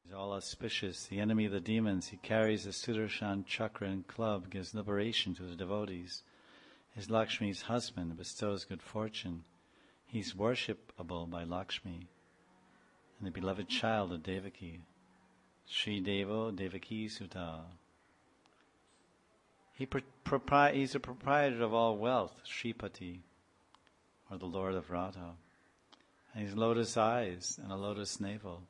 He's all auspicious, the enemy of the demons. He carries the Sudarshan chakra and club, gives liberation to the devotees. Is Lakshmi's husband, bestows good fortune. He's worshipable by Lakshmi, and the beloved child of Devaki, Sri Devo Devaki Sutta. He's a proprietor of all wealth, Shripati, or the Lord of Radha. And he's lotus eyes and a lotus navel.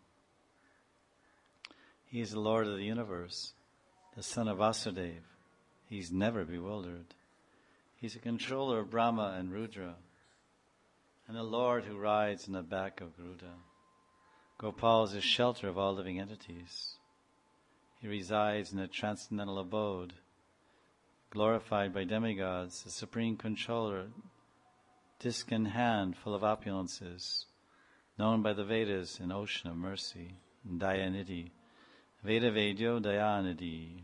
He is the Lord of the universe, the son of Vasudeva. He's never bewildered. He's a controller of Brahma and Rudra, and the Lord who rides on the back of Garuda. Gopal is the shelter of all living entities. He resides in a transcendental abode, glorified by demigods, the supreme controller, disc in hand full of opulences, known by the Vedas an ocean of mercy, Dayanidhi, Veda Vedyo Dayanidhi.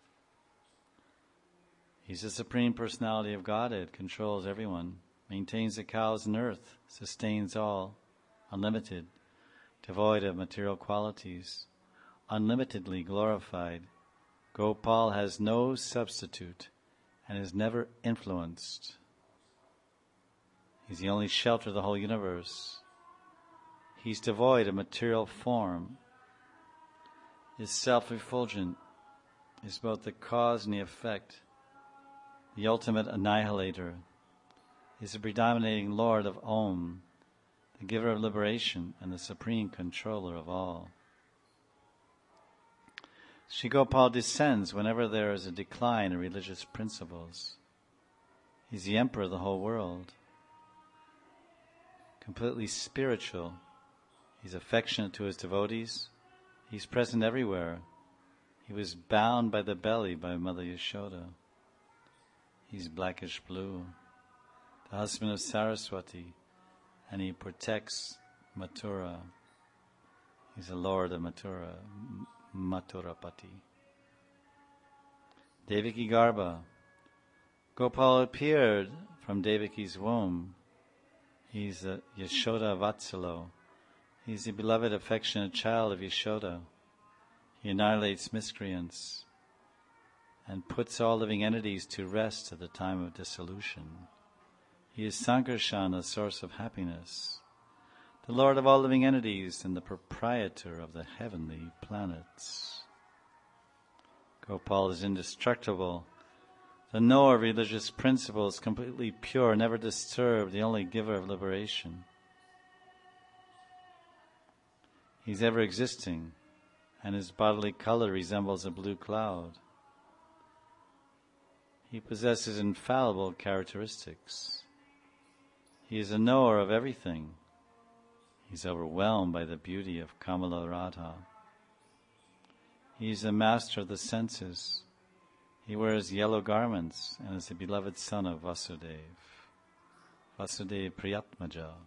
He's the Supreme Personality of Godhead, controls everyone, maintains the cows and earth, sustains all, unlimited, devoid of material qualities, unlimitedly glorified. Gopal has no substitute and is never influenced. He's the only shelter of the whole universe. He's devoid of material form, is self-effulgent, is both the cause and the effect, the ultimate annihilator, is the predominating Lord of Om, the giver of liberation and the supreme controller of all. Sri Gopal descends whenever there is a decline in religious principles. He's the emperor of the whole world, completely spiritual. He's affectionate to his devotees. He's present everywhere. He was bound by the belly by Mother Yashoda. He's blackish blue, the husband of Saraswati, and he protects Mathura. He's the Lord of Mathura, Mathurapati. Devaki Garbha. Gopal appeared from Devaki's womb. He's the Yashoda Vatsalo. He's the beloved, affectionate child of Yashoda. He annihilates miscreants and puts all living entities to rest at the time of dissolution. He is Sankarshan, the source of happiness, the Lord of all living entities and the proprietor of the heavenly planets. Gopal is indestructible, the knower of religious principles, completely pure, never disturbed, the only giver of liberation. He's ever existing, and his bodily color resembles a blue cloud. He possesses infallible characteristics. He is a knower of everything. He's overwhelmed by the beauty of Kamala Radha. He is a master of the senses. He wears yellow garments and is the beloved son of Vasudeva, Vasudeva Priyatmaja.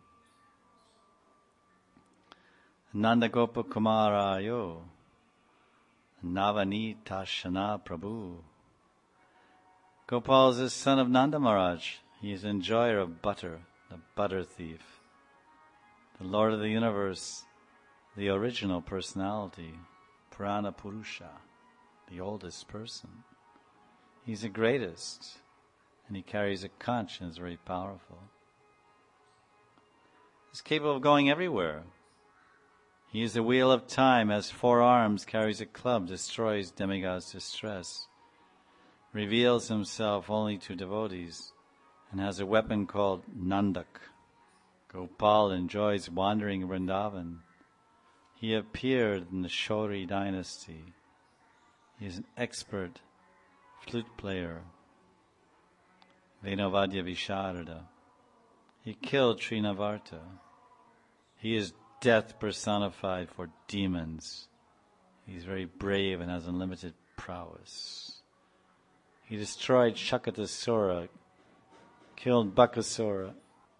Nanda Gopa Kumarayo, Navanita Shana Prabhu. Gopal is the son of Nanda Maharaj. He is enjoyer of butter, the butter thief, the Lord of the universe, the original personality, Purana Purusha, the oldest person. He's the greatest, and he carries a conscience very powerful. He's capable of going everywhere. He is the wheel of time, has 4 arms, carries a club, destroys demigods' distress, reveals himself only to devotees, and has a weapon called Nandak. Gopal enjoys wandering in Vrindavan. He appeared in the Shauri dynasty. He is an expert flute player, Venavadya Visharada. He killed Trinavarta. He is death personified for demons. He's very brave and has unlimited prowess. He destroyed Shakatasura, killed Bakasura.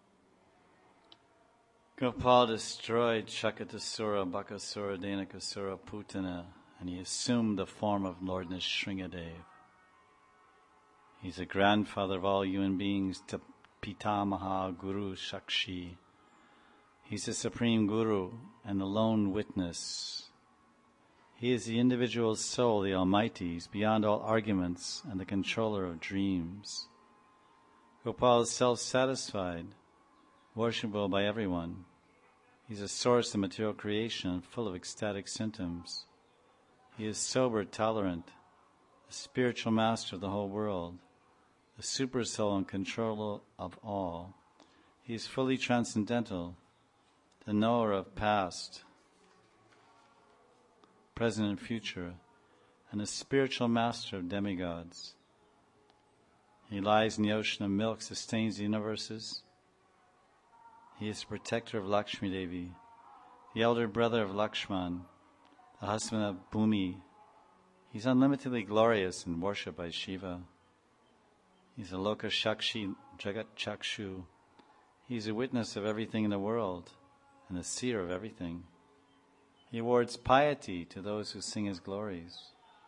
Gopal destroyed Shakatasura, Bakasura, Denakasura, Putana, and he assumed the form of Lord Nrsingadev. He's the grandfather of all human beings, Pitamaha Guru Shakshi. He's the supreme guru and the lone witness. He is the individual soul, the Almighty. He's beyond all arguments and the controller of dreams. Gopal is self-satisfied, worshipable by everyone. He's a source of material creation, full of ecstatic symptoms. He is sober, tolerant, the spiritual master of the whole world, the super soul and controller of all. He is fully transcendental, the knower of past, present and future, and the spiritual master of demigods. He lies in the ocean of milk, sustains the universes. He is the protector of Lakshmi Devi, the elder brother of Lakshman, the husband of Bhumi. He's unlimitedly glorious and worshipped by Shiva. He's a Loka Shakshi, Jagat Chakshu. He's a witness of everything in the world and a seer of everything. He awards piety to those who sing his glories.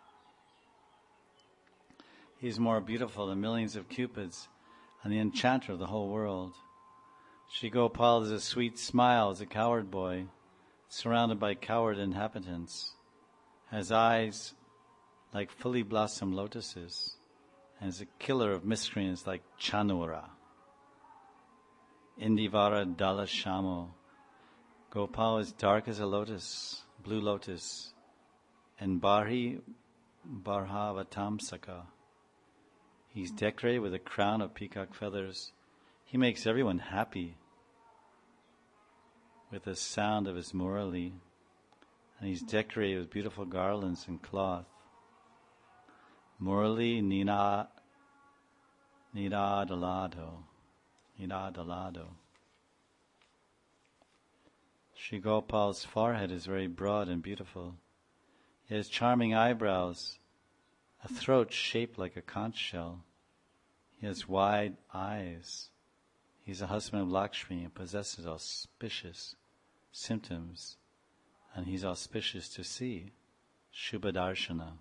He is more beautiful than millions of cupids and the enchanter of the whole world. Shri Gopal is a sweet smile as a coward boy, surrounded by coward inhabitants, has eyes like fully blossomed lotuses, and is a killer of miscreants like Chanura. Indivara Dala Shamo. Gopal is dark as a lotus, blue lotus, and Barhi Barhavatamsaka. He's decorated with a crown of peacock feathers. He makes everyone happy with the sound of his murali, and he's decorated with beautiful garlands and cloth. Murali Nidadalado. Shri Gopal's forehead is very broad and beautiful. He has charming eyebrows, a throat shaped like a conch shell. He has wide eyes. He's a husband of Lakshmi and possesses auspicious symptoms, and he's auspicious to see. Shubhadarshana.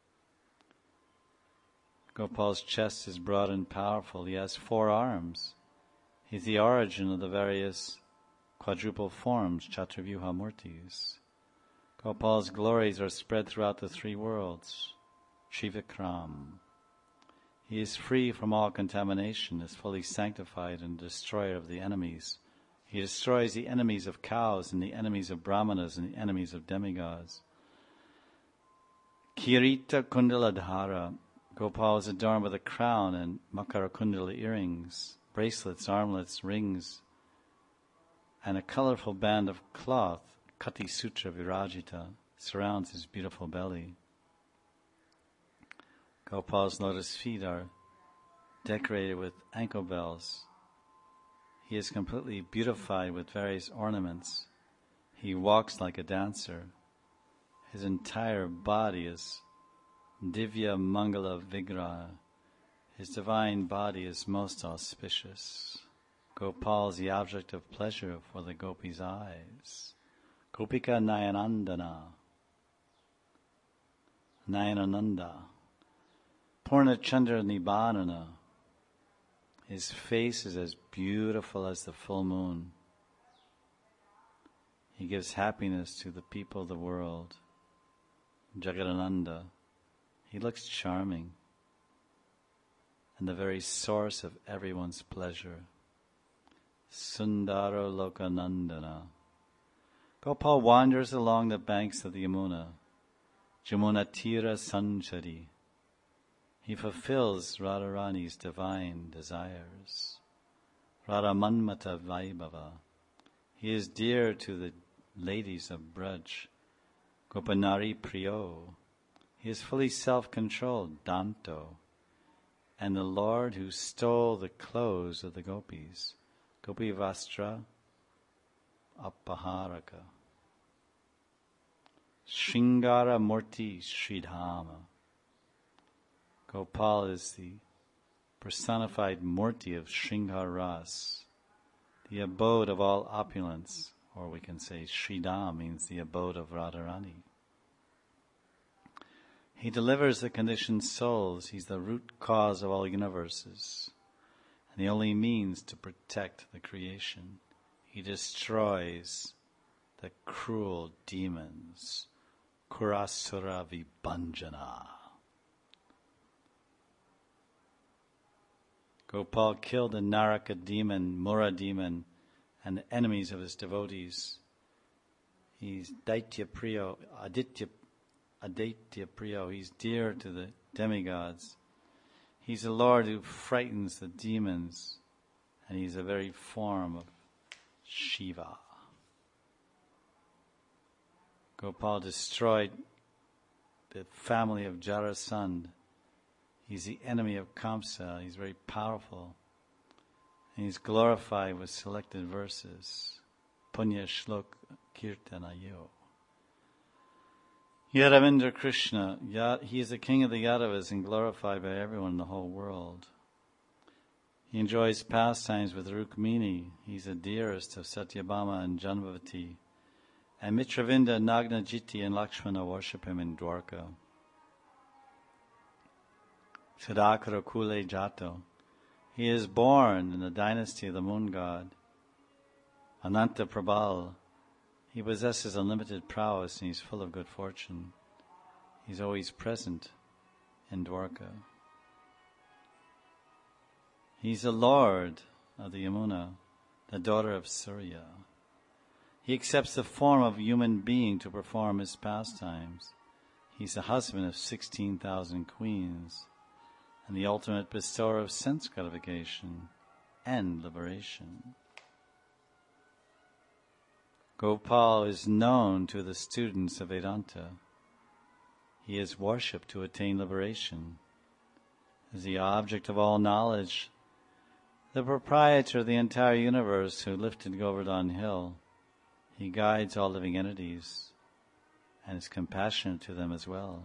Gopal's chest is broad and powerful. He has 4 arms. He's the origin of the various quadruple forms, Chaturvyuha Murtis. Gopal's glories are spread throughout the 3 worlds. Trivikram. He is free from all contamination, is fully sanctified and destroyer of the enemies. He destroys the enemies of cows and the enemies of brahmanas and the enemies of demigods. Kirita Kundaladhara. Gopal is adorned with a crown and Makara Kundala earrings, bracelets, armlets, rings, and a colorful band of cloth, Kati Sutra Virajita, surrounds his beautiful belly. Gopal's lotus feet are decorated with ankle bells. He is completely beautified with various ornaments. He walks like a dancer. His entire body is Divya Mangala Vigraha. His divine body is most auspicious. Gopal is the object of pleasure for the gopis' eyes. Gopika Nayanananda. Purnachandra Nibbana. His face is as beautiful as the full moon. He gives happiness to the people of the world. Jagadananda. He looks charming and the very source of everyone's pleasure. Sundaro Lokanandana. Gopal wanders along the banks of the Yamuna. Jamuna Tira Sanchari. He fulfills Radharani's divine desires. Radha Manmata Vaibhava. He is dear to the ladies of Braj. Gopanari Priyo. He is fully self-controlled, Danto, and the Lord who stole the clothes of the gopis, Gopi Vastra Apaharaka. Shringara Murti Sridhama. Gopal is the personified Murti of Shringar Ras, the abode of all opulence, or we can say Sridham means the abode of Radharani. He delivers the conditioned souls. He's the root cause of all universes, and the only means to protect the creation. He destroys the cruel demons, Kurasura Vibhanjana. Gopal killed the Naraka demon, Mura demon, and the enemies of his devotees. He's Daitya Priyo, Aditya Priyo. He's dear to the demigods. He's the Lord who frightens the demons, and he's a very form of Shiva. Gopal destroyed the family of Jarasandha. He's the enemy of Kamsa. He's very powerful. And he's glorified with selected verses. Punya Shlok Kirtanayo. Yadavendra Krishna, he is the king of the Yadavas and glorified by everyone in the whole world. He enjoys pastimes with Rukmini. He's the dearest of Satyabhama and Janmavati. And Mitravinda, Nagnajiti and Lakshmana worship him in Dwarka. Siddhakara Kule Jato. He is born in the dynasty of the moon god. Ananta Prabal. He possesses unlimited prowess and he's full of good fortune. He's always present in Dwarka. He's the lord of the Yamuna, the daughter of Surya. He accepts the form of a human being to perform his pastimes. He's the husband of 16,000 queens and the ultimate bestower of sense gratification and liberation. Gopal is known to the students of Vedanta. He is worshipped to attain liberation. As the object of all knowledge, the proprietor of the entire universe who lifted Govardhan Hill, he guides all living entities and is compassionate to them as well.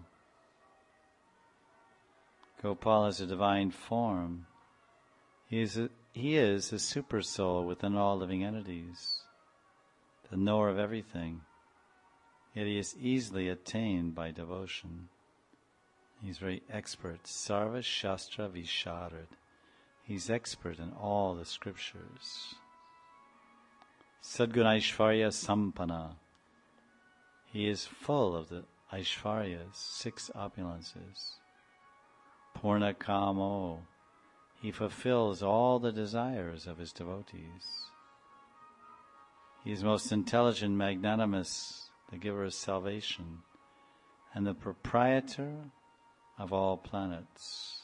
Gopal is a divine form. He is a super soul within all living entities, the knower of everything, yet he is easily attained by devotion. He's very expert, Sarva Shastra Visharad. He's expert in all the scriptures. Sadguna Aishvarya Sampana. He is full of the Aishvaryas, 6 opulences. Purna Kamo. He fulfills all the desires of his devotees. He is most intelligent, magnanimous, the giver of salvation, and the proprietor of all planets.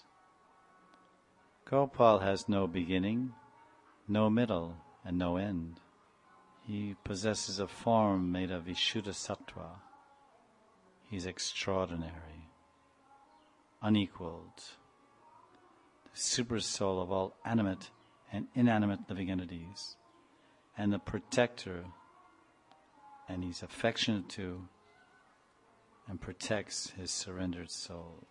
Gopal has no beginning, no middle, and no end. He possesses a form made of Vishuddha Sattva. He's extraordinary, unequaled, the super soul of all animate and inanimate living entities, and the protector, and he's affectionate to and protects his surrendered souls.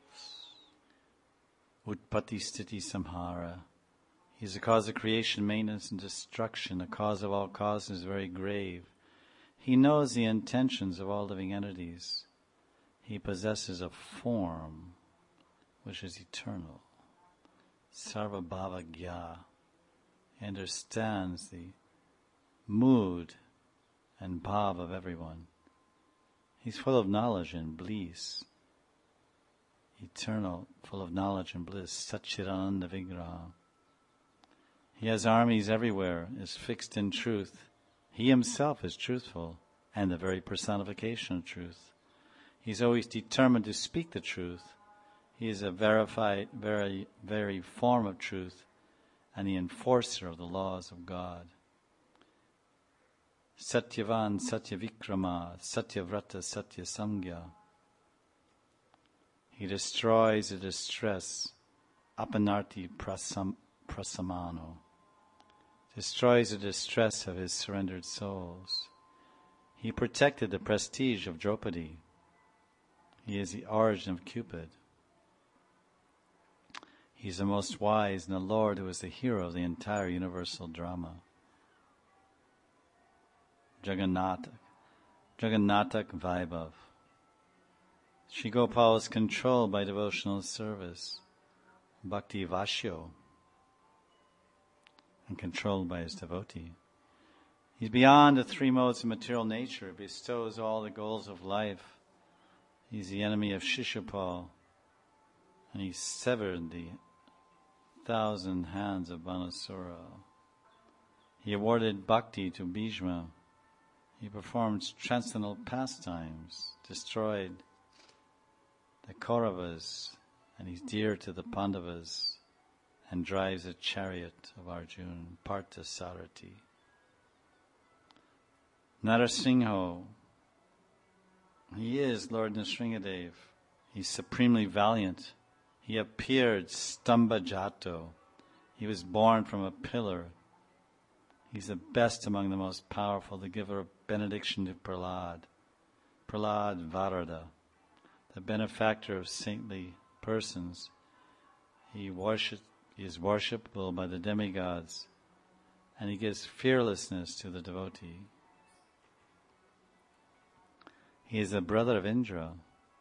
Utpatti Sthiti Samhara. He is the cause of creation, maintenance, and destruction. The cause of all causes is very grave. He knows the intentions of all living entities. He possesses a form which is eternal. Sarva Bhava Gya. He understands the mood and bhav of everyone. He's full of knowledge and bliss. Eternal, full of knowledge and bliss. Satchidananda Vigraha. He has armies everywhere, is fixed in truth. He himself is truthful and the very personification of truth. He's always determined to speak the truth. He is a verified, very form of truth and the enforcer of the laws of God. Satyavan, Satyavikrama, Satyavrata, Satyasamgya. He destroys the distress, Apanarti Prasamano. Destroys the distress of his surrendered souls. He protected the prestige of Draupadi. He is the origin of Cupid. He is the most wise and the Lord who is the hero of the entire universal drama. Jagannatha, Jagannathak Vaibhav. Shri Gopal is controlled by devotional service, Bhakti Vashyo, and controlled by his devotee. He's beyond the 3 modes of material nature, bestows all the goals of life, He's the enemy of Shishupal, and he severed the 1,000 hands of Banasura. He awarded bhakti to Bhishma. He performed transcendental pastimes, destroyed the Kauravas, and he's dear to the Pandavas, and drives a chariot of Arjuna, Parthasarathi. Narasingho, he is Lord Nrsingadev. He's supremely valiant. He appeared Stambhajato. He was born from a pillar. He's the best among the most powerful, the giver of benediction to Prahlad. Prahlad Varada, the benefactor of saintly persons. He is worshipable by the demigods, and he gives fearlessness to the devotee. He is a brother of Indra,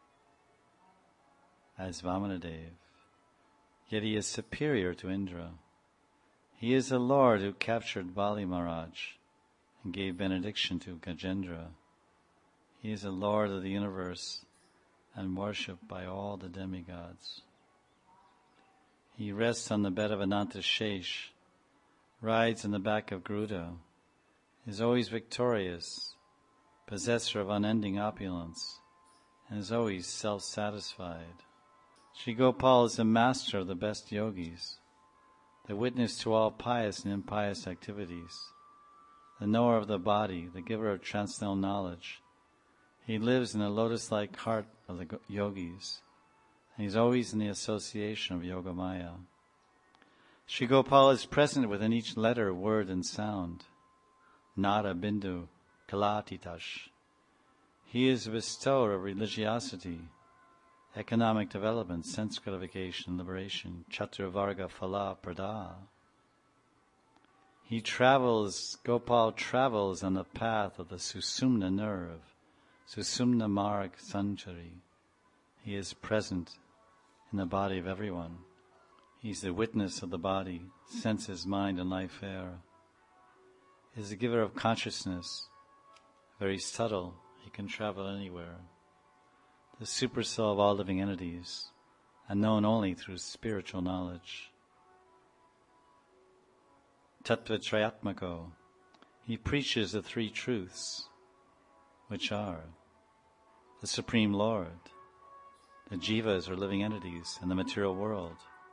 as Vamanadev, yet he is superior to Indra. He is the Lord who captured Bali Maharaj and gave benediction to Gajendra. He is the Lord of the universe and worshipped by all the demigods. He rests on the bed of Ananta Shesh, rides on the back of Garuda, is always victorious, possessor of unending opulence, and is always self-satisfied. Sri Gopal is the master of the best yogis, the witness to all pious and impious activities, the knower of the body, the giver of transcendental knowledge. He lives in the lotus-like heart of the yogis, and he's always in the association of Yogamaya. Sri Gopal is present within each letter, word, and sound. Nada Bindu Kalatitash. He is a bestower of religiosity, economic development, sense gratification, liberation, Chaturvarga Phala Prada. Gopal travels on the path of the Susumna nerve, Susumna Marg Sanchari. He is present in the body of everyone. He's the witness of the body, senses, mind, and life air. He is the giver of consciousness, very subtle. He can travel anywhere. The supersoul of all living entities, and known only through spiritual knowledge. Tattva Trayatmako. He preaches the three truths, which are the Supreme Lord, the jivas or living entities in the material world,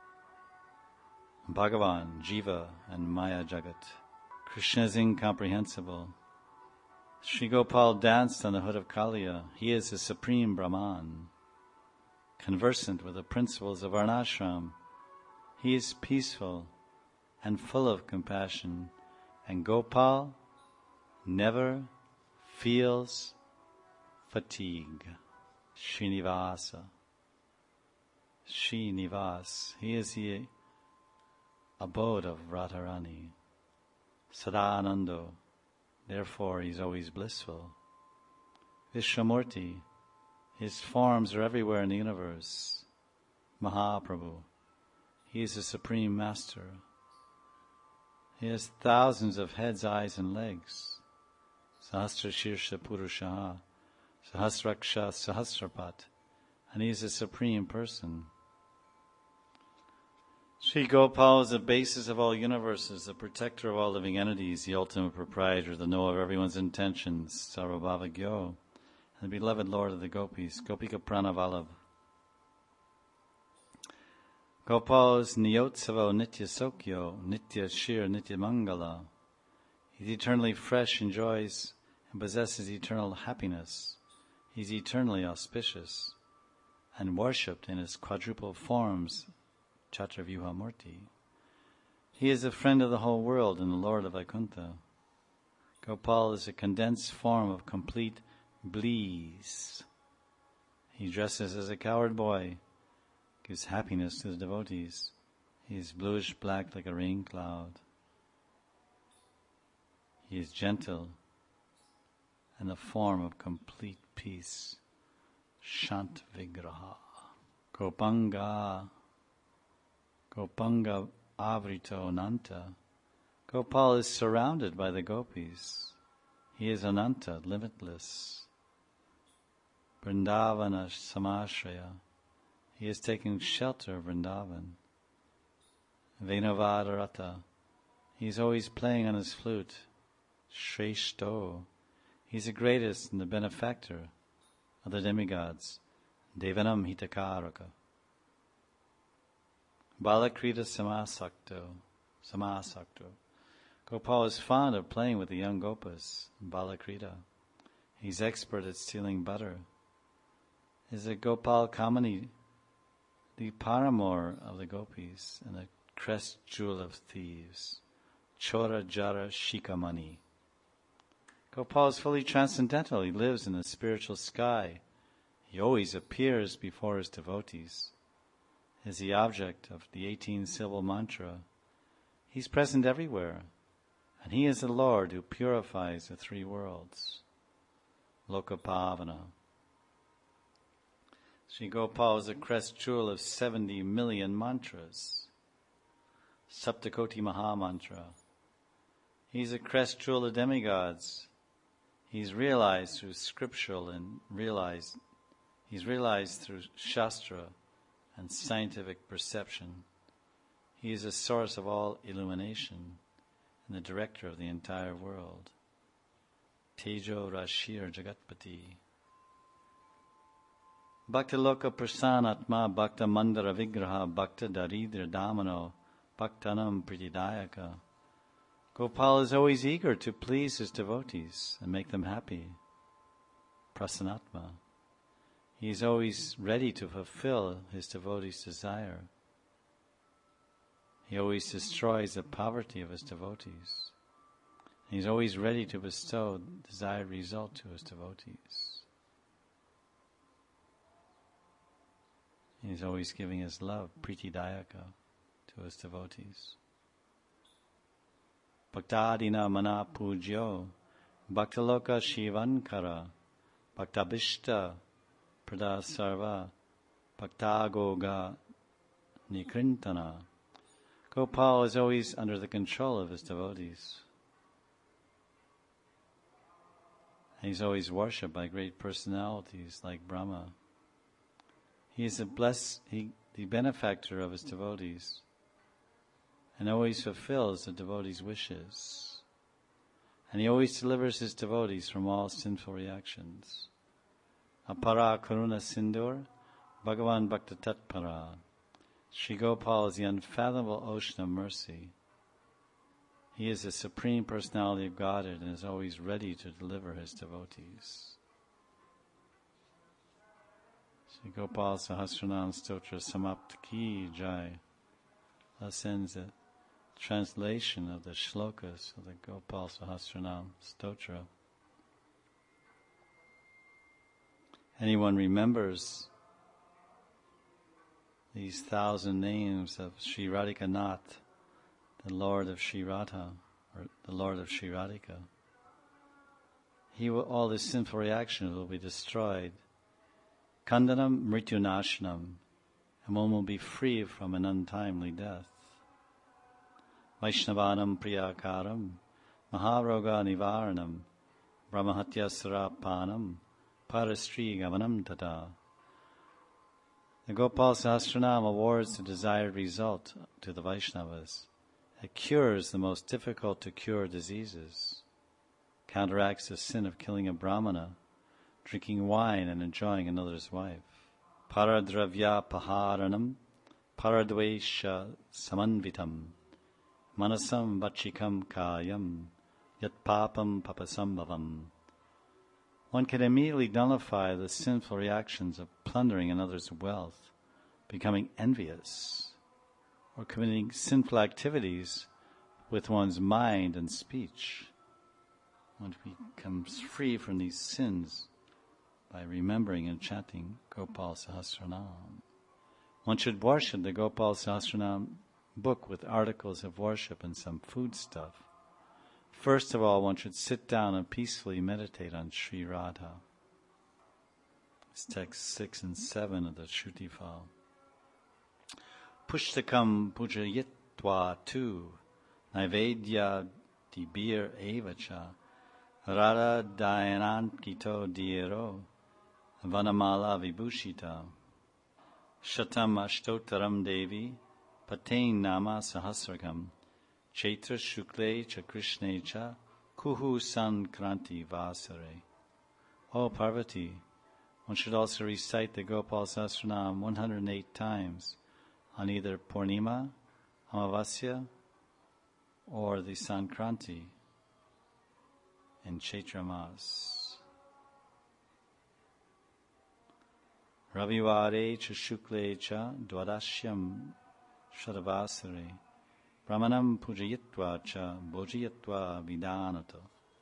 Bhagavan, Jiva, and Maya Jagat. Krishna is incomprehensible. Sri Gopal danced on the hood of Kaliya. He is the supreme Brahman, conversant with the principles of Varnashram. He is peaceful and full of compassion, and Gopal never feels fatigue. Srinivasa. Srinivas. He is the abode of Radharani. Sadanando. Therefore, he's always blissful. Vishwamurti, his forms are everywhere in the universe. Mahaprabhu, he is the Supreme Master. He has thousands of heads, eyes, and legs. Sahasra Shirsha Purushaha, Sahasraksha Sahasrapat, and he is the Supreme Person. Sri Gopal is the basis of all universes, the protector of all living entities, the ultimate proprietor, the knower of everyone's intentions, Sarvabhavagyo, and the beloved Lord of the Gopis, Gopika Pranavalabh. Gopal is Niyotsavo Nitya Sokyo, Nitya Shir, Nitya Mangala. He's eternally fresh, enjoys and possesses eternal happiness. He's eternally auspicious and worshipped in his quadruple forms, Chaturvyuha Murti. He is the friend of the whole world and the Lord of Vaikuntha. Gopal is a condensed form of complete bliss. He dresses as a cowherd boy, gives happiness to the devotees. He is bluish black like a rain cloud. He is gentle and the form of complete peace. Shant Vigraha. Gopanga Avrito Ananta. Gopal is surrounded by the gopis. He is Ananta, limitless. Vrindavana Samashraya. He is taking shelter of Vrindavan. Venavadarata. He's always playing on his flute. Shreshto. He's the greatest and the benefactor of the demigods. Devanam Hitakaraka. Balakrita Samasakto. Gopal is fond of playing with the young gopas, Balakrita. He's expert at stealing butter. Is a Gopal Kamani, the paramour of the gopis and the crest jewel of thieves, Chora Jara Shikamani. Gopal is fully transcendental. He lives in the spiritual sky. He always appears before his devotees. Is the object of the 18-syllable mantra. He's present everywhere, and he is the Lord who purifies the three worlds. Lokapavana. Sri Gopal is the crest jewel of 70 million mantras. Saptakoti Mahamantra. He's a crest jewel of demigods. He's realized through scriptural and he's realized through Shastra and scientific perception. He is the source of all illumination and the director of the entire world. Tejo Rashir Jagatpati. Bhakta Loka Prasanatma Bhakta Mandara Vigraha Bhakta Daridra Damano Bhaktanam Pritidayaka. Gopal is always eager to please his devotees and make them happy. Prasanatma. He is always ready to fulfill his devotees' desire. He always destroys the poverty of his devotees. He is always ready to bestow the desired result to his devotees. He is always giving his love, Pritidayaka, to his devotees. Bhaktadina Mana Pujyo Bhaktaloka Shivankara Bhaktabhishta Prada Sarva Bhaktagoga Nikrintana. Gopal is always under the control of his devotees. He's always worshipped by great personalities like Brahma. He is the benefactor of his devotees, and always fulfills the devotees' wishes. And he always delivers his devotees from all sinful reactions. Apara Karuna Sindur, Bhagavan Bhakta Tatpara. Sri Gopal is the unfathomable ocean of mercy. He is the supreme personality of Godhead and is always ready to deliver his devotees. Sri Gopal Sahasranam Stotra Samapt Ki Jai. Thus ends the translation of the shlokas of the Gopal Sahasranam Stotra. Anyone remembers these 1,000 names of Sri Radhika Nath, the Lord of Sri Radha, or the Lord of Sri Radhika, all this sinful reaction will be destroyed. Kandanam Mrityunashanam, and one will be free from an untimely death. Vaishnavanam Priyakaram, Maharoga Nivaranam, Brahmahatya Sarapanam, Parastri Gavanam Tata. The Gopal Sahasranam awards the desired result to the Vaishnavas. It cures the most difficult to cure diseases, counteracts the sin of killing a Brahmana, drinking wine and enjoying another's wife. Paradravya Paharanam, Paradvesha Samanvitam, Manasam Vachikam Kayam, Yat Papam Papasambhavam. One can immediately nullify the sinful reactions of plundering another's wealth, becoming envious, or committing sinful activities with one's mind and speech. One becomes free from these sins by remembering and chanting Gopal Sahasranam. One should worship the Gopal Sahasranam book with articles of worship and some foodstuff. First of all, one should sit down and peacefully meditate on Sri Radha. It's text 6 and 7 of the Shruti file. Pushtakam pujayitva tu, naivedya dibir evacha, Radha Dayanankito Diero, Vanamala Vibhushita Shatam Ashtotaram Devi Patain Nama Sahasrakam Chaitra Shukle Cha Krishne Cha Kuhu Sankranti Vasare. O Parvati, one should also recite the Gopal Sahasranam 108 times on either Purnima, Amavasya, or the Sankranti in Chaitra Mas. Ravivare cha shukle cha dwadashyam shadavasare brahmanam pujayitva cha bhojayitva vidanato.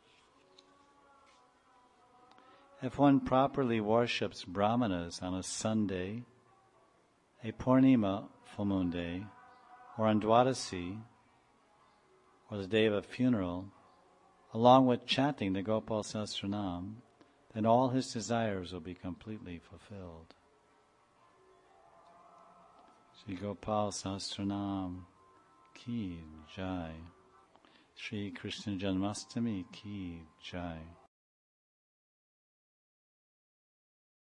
If one properly worships brahmanas on a Sunday, a Purnima full moon day, or on Dwadasi, or the day of a funeral, along with chanting the Gopal Sahasranam, then all his desires will be completely fulfilled. Shri Gopal Sahasranam ki jai. Shri Krishna Janmastami ki jai.